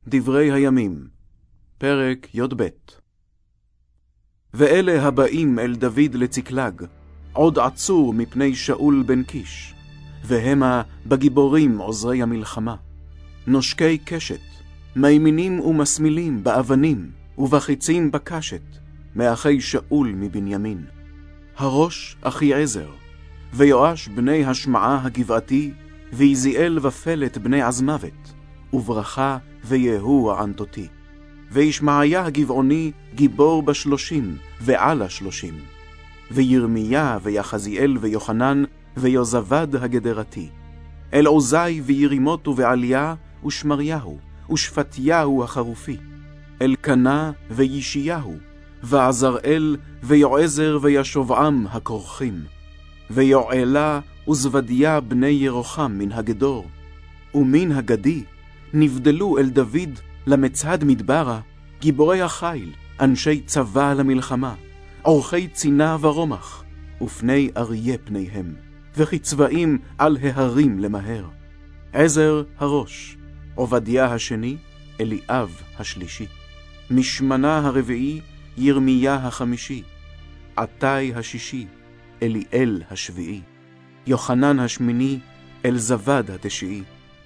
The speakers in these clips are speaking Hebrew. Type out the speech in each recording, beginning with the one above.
דברי הימים, פרק י"ב. ואלה הבאים אל דוד לצקלג, עוד עצור מפני שאול בן קיש, והמה בגיבורים עוזרי המלחמה, נושקי קשת, מימינים ומסמילים באבנים, ובחיצים בקשת, מאחי שאול מבנימין. הראש אחיעזר, ויואש בני השמעה הגבעתי, ויזיאל ופלט בני עזמוות, וברכה ויהוא הענתותי. וישמעיה הגבעוני גיבור ב30 ועל 30. וירמיה ויחזיאל ויוחנן ויוזבד הגדרתי. אלעוזי וירימות ובעליה ושמריהו ושפטיהו החרופי. אלקנה וישיהו ועזראל ויועזר וישובעם הכורחים. ויועלה וזבדיה בני ירוחם מן הגדור. ומן הגדי נבדלו אל דוד למצד מדברה גיבורי החיל, אנשי צבא למלחמה, עורכי צינה ורומח, ופני אריה פניהם, וכצבאים על ההרים למהר. עזר הראש, עובדיה השני, אליאב השלישי, משמנה הרביעי, ירמיה החמישי, עתי השישי, אליאל השביעי, יוחנן השמיני, אלזבד התשיעי,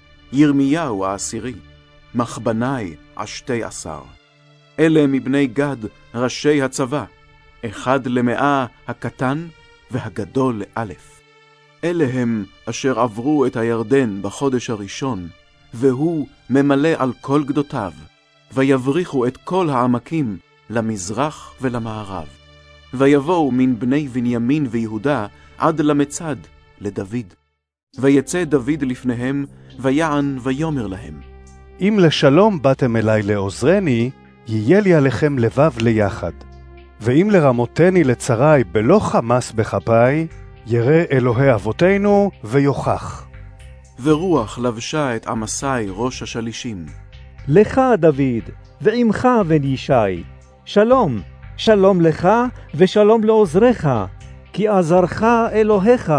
ירמיהו העשירי, מחבני 12. אלה מבני גד ראשי הצבא, 1 ל100 הקטן והגדול ל1,000. אלה הם אשר עברו את הירדן בחודש הראשון, והוא ממלא על כל גדותיו, ויבריחו את כל העמקים למזרח ולמערב. ויבואו מן בני בנימין ויהודה עד למצד לדוד. ויצא דוד לפניהם, ויען ויאמר להם, אם לשלום באתם אליי לעוזרני, יהיה לי עליכם לבב ליחד. ואם לרמותני לצרי בלא חמס בכפיי, ירא אלוהי אבותינו ויוכח. ורוח לבשה את עמסי ראש השלישים. לך דוד, ועמך בן ישי, שלום, שלום לך ושלום לעוזרך, כי עזרך אלוהיך.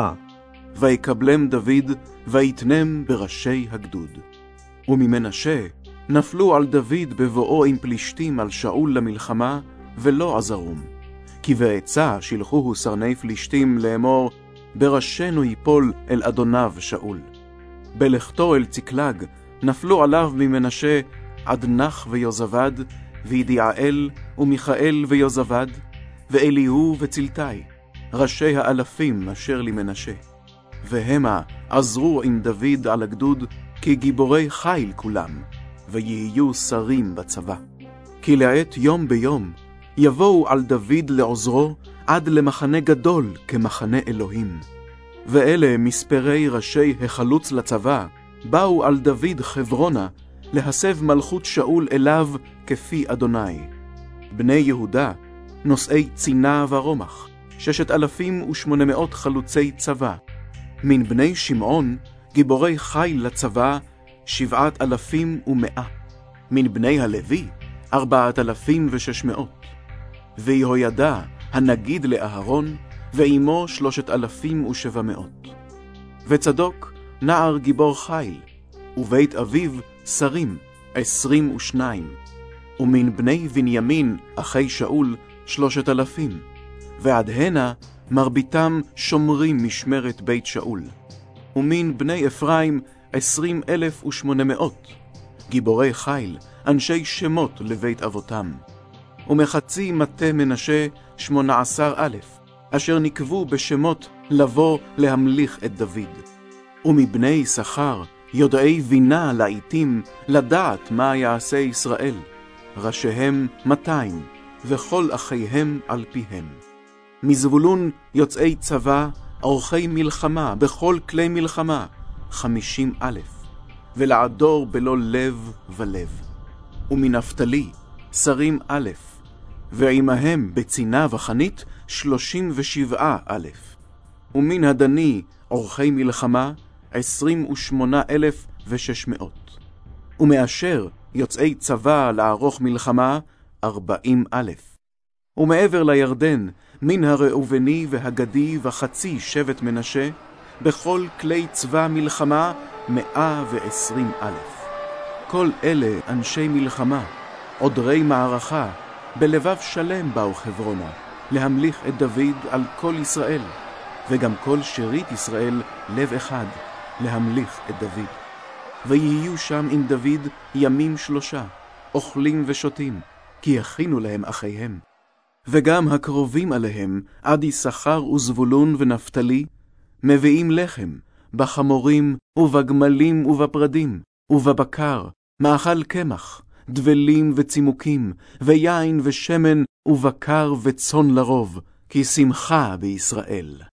ויקבלם דוד, ויתנם בראשי הגדוד. וממנשה נפלו על דוד בבואו עם פלישתים על שאול למלחמה, ולא עזרום. כי בעצה שלחוהו סרני פלישתים לאמור, בראשנו ייפול אל אדוניו שאול. בלכתו אל צקלג נפלו עליו ממנשה עדנך ויוזבד, וידיעאל ומיכאל ויוזבד, ואליהו וצלתי, ראשי האלפים אשר למנשה. והמה עזרו עם דוד על הגדוד כגיבורי חיל כולם, ויהיו שרים בצבא. כי לעת יום ביום יבואו על דוד לעוזרו עד למחנה גדול כמחנה אלוהים. ואלה מספרי ראשי החלוץ לצבא באו על דוד חברונה להסב מלכות שאול אליו כפי אדוני. בני יהודה נושאי צינה ורומח, 6,800 חלוצי צבא. מן בני שמעון גיבורי חיל לצבא 7,100. מן בני הלוי 4,600. ויהוידע הנגיד לאהרון ועמו 3,700. וצדוק נער גיבור חיל, ובית אביו שרים 22. ומן בני בנימין אחי שאול 3,000. ועד הנה מרביתם שומרים משמרת בית שאול. ומן בני אפרים 20,800, גיבורי חיל, אנשי שמות לבית אבותם. ומחצי מטה מנשה 18,000, אשר נקבו בשמות לבוא להמליך את דוד. ומבני יששכר יודעי בינה לעיתים לדעת מה יעשה ישראל, ראשיהם 200, וכל אחיהם על פיהם. מזבולון יוצאי צבא, עורכי מלחמה בכל כלי מלחמה, 50,000, ולעדור בלא לב ולב. ומנפתלי שרים 1,000, ועמהם בצינה וחנית 37,000. ומן הדני עורכי מלחמה 28,600. ומאשר יוצאי צבא לערוך מלחמה 40,000. ומעבר לירדן מן הראובני והגדי וחצי שבט מנשה, בכל כלי צבא מלחמה 120,000. כל אלה אנשי מלחמה, עודרי מערכה, בלבב שלם באו חברונה, להמליך את דוד על כל ישראל, וגם כל שארית ישראל לב אחד, להמליך את דוד. ויהיו שם עם דוד ימים 3, אוכלים ושותים, כי הכינו להם אחיהם. וגם הקרובים עליהם, עד יששכר וזבולון ונפתלי, מביאים לחם, בחמורים ובגמלים ובפרדים, ובבקר, מאכל קמח, דבלים וצימוקים, ויין ושמן, ובקר וצאן לרוב, כי שמחה בישראל.